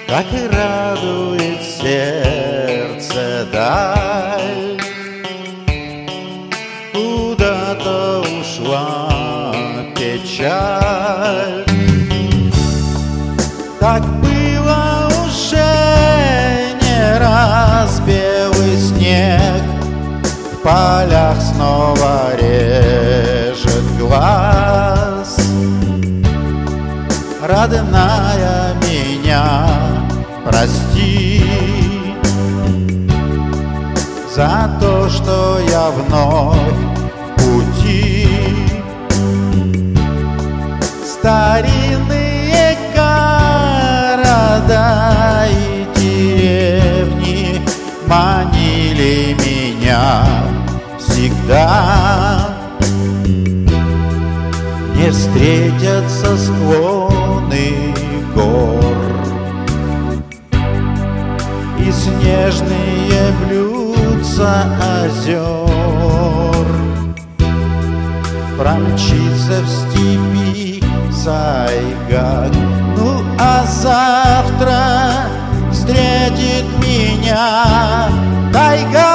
как и радует сердце даль. Куда-то ушла печаль. Так было уже не раз, белый снег в полях снова режет глаз. Родная, меня прости за то, что я вновь в пути. Старинные города и деревни манили меня всегда. Не встретятся склоны гор и снежные блюдца озер. Промчится в степи сайгак, ну а завтра встретит меня тайга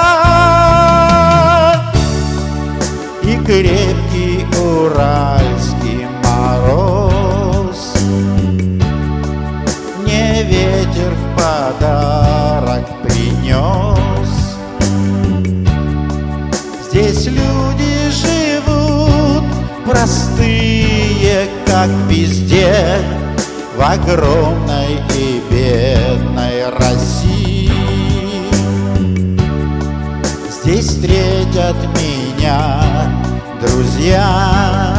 и крепкий уральский мороз. Мне ветер в подарок принес. Здесь люди живут простые, как везде, в огромной и бедной России. Здесь встретят меня друзья,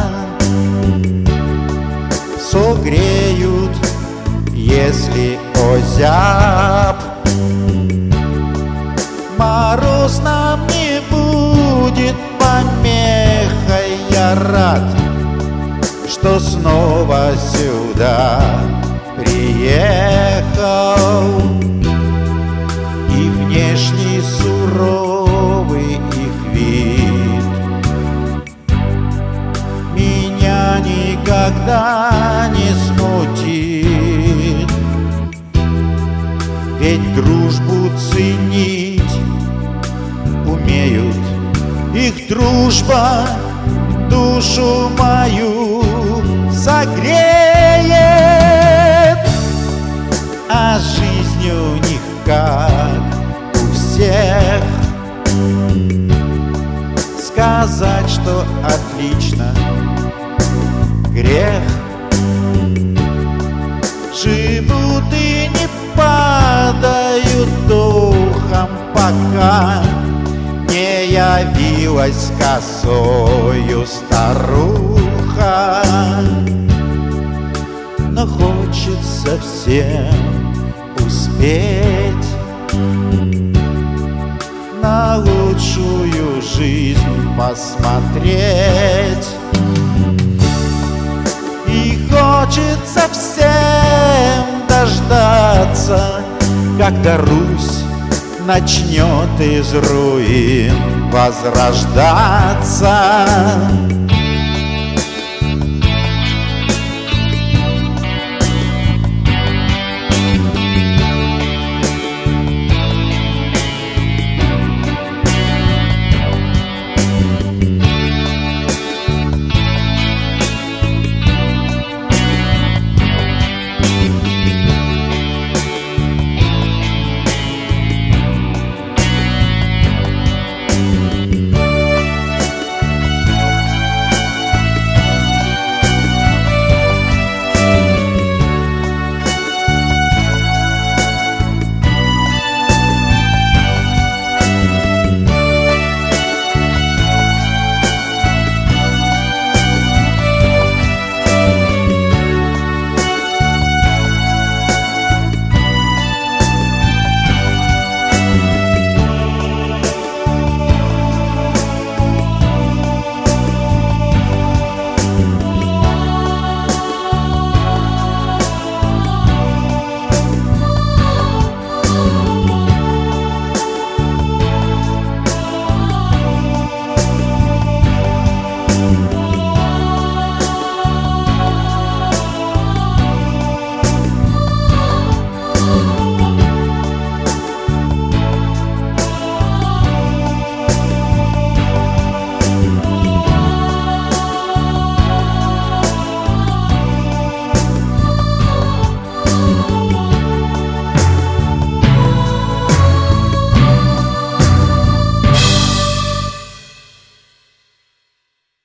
согреют, если озяб. Мороз нам не будет помехой, я рад, что снова сюда приехал. И внешний суровый их вид меня никогда не смутит. Ведь дружбу ценить умеют, их дружба душу мою согреет. А жизнь у них как у всех, сказать, что отлично, грех. Живут и не падают духом, пока не явилась косою старуха. Но хочется всем успеть на лучшую жизнь посмотреть. И хочется всем дождаться, когда Русь начнет из руин возрождаться.